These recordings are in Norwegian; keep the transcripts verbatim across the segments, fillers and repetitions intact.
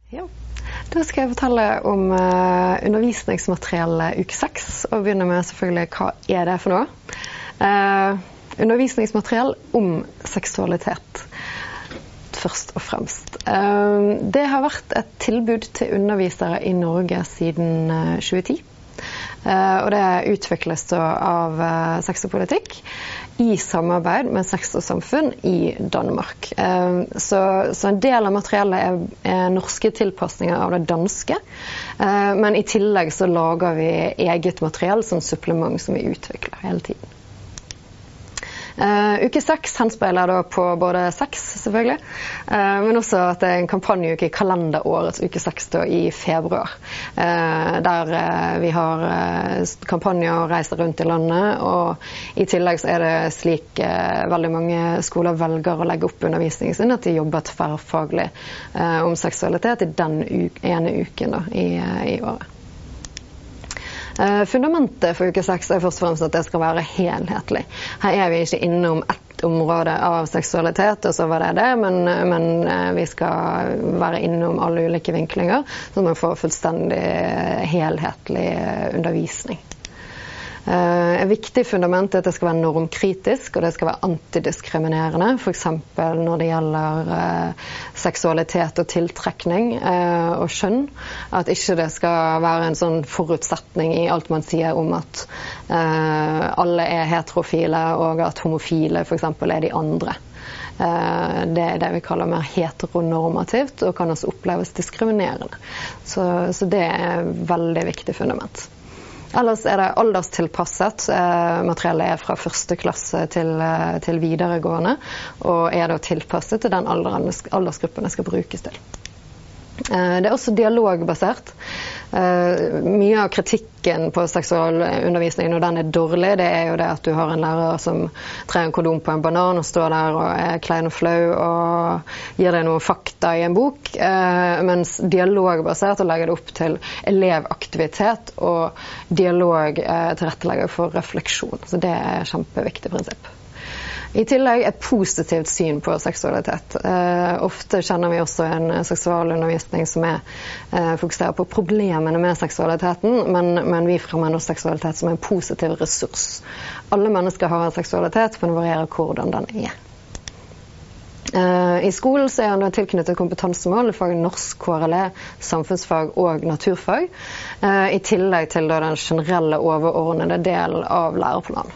Ja, da skal jeg fortelle om uh, undervisningsmateriell uke seks, og begynne med selvfølgelig hva er det for noe. Uh, undervisningsmateriell om seksualitet, først og fremst. Uh, det har vært et tilbud til undervisere i Norge siden uh, tjue ti. Uh, og det utvikles da av uh, Sex og politikk i samarbeid med Sex og samfunn i Danmark. Uh, så, så en del av materiellet er, er norske tilpasninger av det danske, uh, men i tillegg så lager vi eget materiell som supplement som vi utvikler hele tiden. Uh, uke seks henspeiler da på både sex, selvfølgelig, uh, men også at det er en kampanjeuke i kalenderårets uke seks da i februar, uh, der uh, vi har uh, kampanjer og reiser rundt i landet, og i tillegg så er det slik uh, veldig mange skoler velger å legge opp undervisningen sin, at de jobber tverrfaglig uh, om seksualitet i den ene uken da, i, uh, i året. Uh, fundamentet for uke seks er først og fremst at det skal være helhetlig. Her er vi ikke innom ett område av seksualitet, og så var det det, men, men uh, vi skal være innom alle ulike vinklinger, så man får fullstendig helhetlig undervisning. Uh, et viktig fundament er at det skal være normkritisk, og det skal være antidiskriminerende, for eksempel når det gjelder uh, seksualitet og tiltrekning uh, og skjønn. At ikke det skal være en sånn forutsetning i alt man sier om at uh, alle er heterofile, og at homofile for eksempel er de andre. Uh, det er det vi kaller mer heteronormativt, og kan også oppleves diskriminerende. Så, så det er et veldig viktig fundament. Ellers er det alderstilpasset. Eh, materiellet er fra første klasse til, til videregående, og er da tilpasset til den alderen, aldersgruppen det skal brukes til. Eh, det er også dialogbasert. Eh, mye av kritikken på seksualundervisning når den er dårlig, det er jo det at du har en lærer som trenger en kondom på en banan og står der og er klein og flau og gir deg noen fakta i en bok, eh, mens dialogbasert og legger det opp til elevaktivitet og dialog eh, tilrettelegger for refleksjon. Så det er et kjempeviktig prinsipp. I tillegg et positivt syn på seksualitet. Eh, ofte kjenner vi også en seksualundervisning som er eh, fokuserer på problemene med seksualiteten, men, men vi fremmer seksualitet som en positiv ressurs. Alle mennesker har en seksualitet, men det varierer hvordan den er. Uh, I skolen så er han tilknyttet kompetansemål i fag norsk, K R L E, samfunnsfag og naturfag, uh, i tillegg til da, den generelle overordnede delen av læreplanen.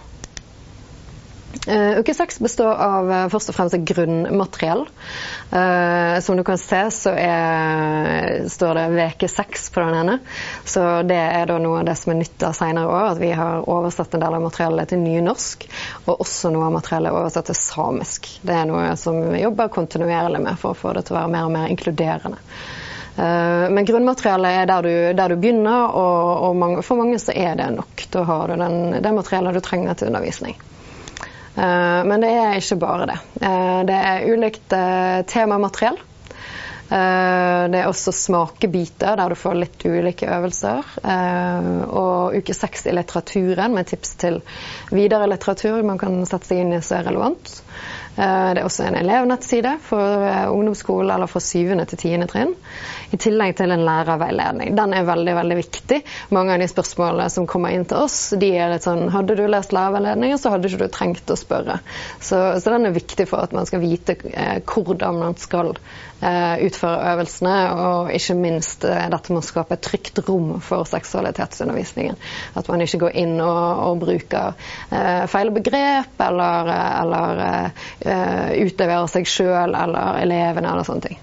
Uh, uke seks består av uh, først og fremst grunnmateriell. Uh, som du kan se så er, står det veke seks på den ene, så det er da noe av det som er nytt av senere år, at vi har oversatt en del av materiellet til nynorsk, og også noe av materiellet oversatt til samisk. Det er noe som vi jobber kontinuerlig med for å få det til å være mer og mer inkluderende. Uh, men grunnmateriellet er der du, der du begynner, og, og mange, for mange så er det nok. Da har du den, det materiellet du trenger til undervisning. Uh, men det er ikke bare det. Uh, det er ulikt uh, temamateriell. Uh, det er også smakebiter der du får litt ulike øvelser. Uh, og uke seks i litteraturen med tips til videre litteratur man kan sette seg inn i så er relevant. Uh, det er også en elevnettside for uh, ungdomsskole eller fra syvende til tiende trinn, i tillegg til en lærerveiledning. Den er veldig, veldig viktig. Mange av de spørsmålene som kommer inn til oss, de er litt sånn, hadde du lest lærerveiledningen, så hadde ikke du trengt å spørre. Så, så den er viktig for at man skal vite uh, hvordan man skal uh, utføre øvelsene, og ikke minst uh, dette med å skape et trygt rom for seksualitetsundervisningen. At man ikke går inn og, og bruker uh, feil begrep, eller, eller uh, Uh, utleverer seg selv eller elevene eller sånne ting.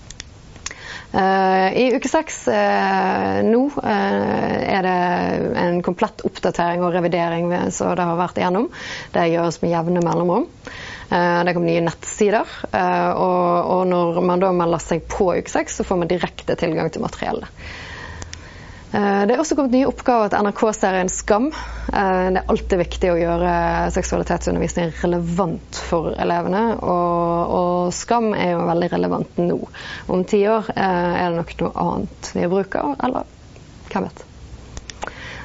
Uh, I uke seks uh, nå uh, er det en komplett oppdatering og revidering så det har vært igjennom. Det gjøres med jevne mellomrom. Uh, det kommer nye nettsider, uh, og, og når man da melder seg på uke seks, så får man direkte tilgang til materiellet. Det er også kommet nye oppgaver til N R K-serien Skam. Det er alltid viktig å gjøre seksualitetsundervisning relevant for elevene, og, og Skam er jo veldig relevant nå. Om ti år er det nok noe annet vi bruker, eller hvem vet.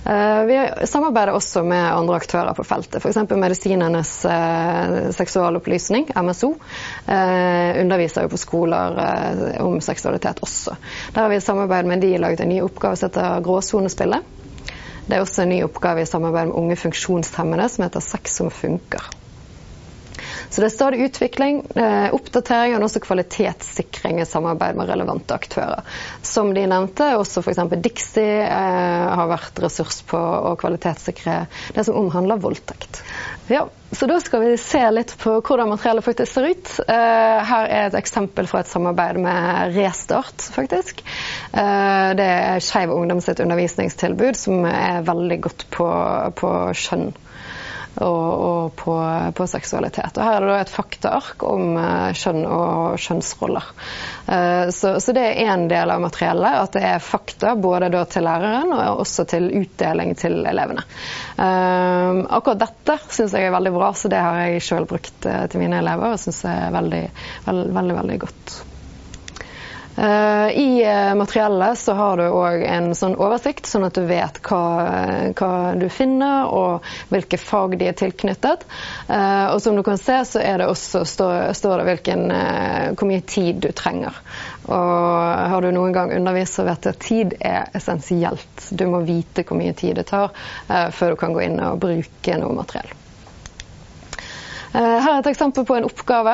Vi samarbeider også med andre aktører på feltet, for eksempel Medisinernes seksualopplysning, M S O, underviser jo på skoler om seksualitet også. Der har vi samarbeid med de laget en ny oppgave som heter Gråsonespillet. Det er også en ny oppgave i samarbeid med unge funksjonshemmede som heter Sex som funker. Så det er stadig utvikling, oppdatering og også kvalitetssikring i samarbeid med relevante aktører. Som de nevnte, også for eksempel Dixie har vært ressurs på å kvalitetssikre det som omhandler voldtekt. Ja, så da skal vi se litt på hvordan materialet faktisk ser ut. Her er et eksempel fra et samarbeid med Restart, faktisk. Det er Skeiv Ungdom sitt undervisningstilbud som er veldig godt på, på skjønn. Og, og på, på seksualitet. Og her er det da et faktaark om uh, kjønn og kjønnsroller. Uh, så, så det er en del av materiellet, at det er fakta både da til læreren og også til utdeling til elevene. Uh, akkurat dette synes jeg er veldig bra, så det har jeg selv brukt uh, til mine elever, og synes jeg er veldig, veld, veldig, veldig godt. Uh, I uh, materiellet så har du også en sånn oversikt, sånn at du vet hva, hva du finner og hvilke fag de er tilknyttet. Uh, og som du kan se så er det også, står, står det hvilken, uh, hvor mye tid du trenger. Og har du noen gang undervist så vet du at tid er essensielt. Du må vite hvor mye tid det tar uh, før du kan gå inn og bruke noe materiell. Her er et eksempel på en oppgave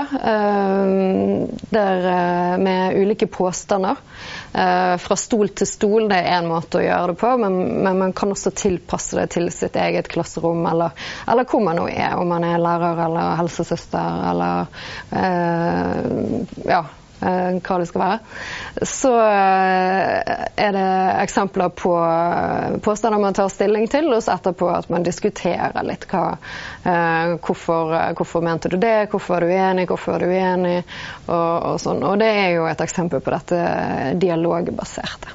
der, med ulike påstander. Fra stol til stol, det er en måte å gjøre det på, men, men man kan også tilpasse det til sitt eget klasserom, eller, eller hvor man nå er, om man er lærer eller helsesøster, eller eh, ja, hva det skal være. Så er det eksempler på påstander man tar stilling til, og så etterpå at man diskuterer litt hva, hvorfor, hvorfor mente du det, hvorfor er du enig, hvorfor er du uenig, og, og sånn. Og det er jo et eksempel på dette dialogbaserte.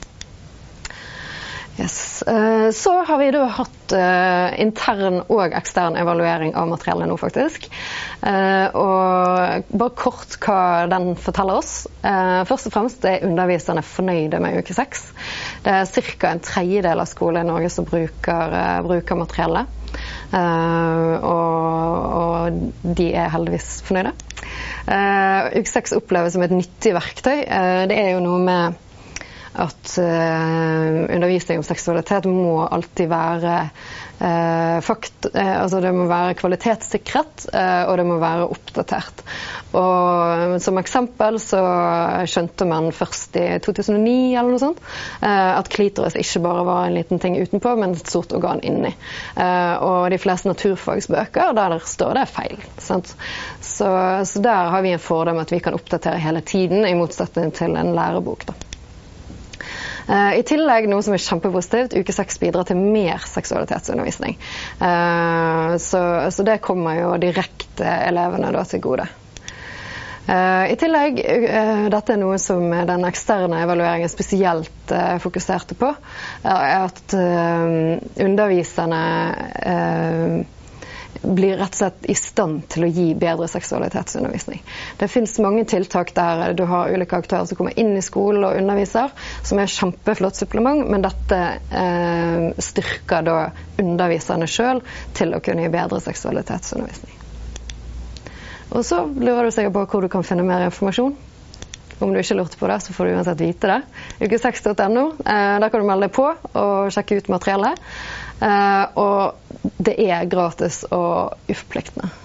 Yes. Så har vi da hatt intern og ekstern evaluering av materiellet nå faktisk. Og bare kort hva den forteller oss. Først og fremst er underviserne fornøyde med uke seks. Det er cirka en tredjedel av skolen i Norge som bruker, bruker materiellet. Og, og de er heldigvis fornøyde. Uke seks oppleves som et nyttig verktøy. Det er jo noe med at uh, undervisning om seksualitet må alltid være uh, fakt, uh, altså det må være kvalitetssikret, uh, og det må være oppdatert. Og som eksempel så skjønte man først i to tusen og ni eller noe sånt, uh, at klitoris ikke bare var en liten ting utenpå, men et stort organ inni. Uh, og de fleste naturfagsbøker, der står det feil. Sant? Så, så der har vi en fordel med at vi kan oppdatere hele tiden, i motsetning til en lærebok da. I tillegg, noe som er kjempepositivt, uke seks bidrar til mer seksualitetsundervisning. Så, så det kommer jo direkte elevene da til gode. I tillegg, dette er noe som den eksterne evalueringen spesielt fokuserte på, er at underviserne blir rett og slett i stand til å gi bedre seksualitetsundervisning. Det finnes mange tiltak der du har ulike aktører som kommer inn i skolen og underviser, som er kjempeflott supplement, men dette eh, styrker da underviserne selv til å kunne gi bedre seksualitetsundervisning. Og så lurer du sikkert på hvor du kan finne mer informasjon. Om du ikke lurte på det, så får du uansett vite det. uke seks punktum no, eh, der kan du melde deg på og sjekke ut materiellet. Eh, og det er gratis og uforpliktende.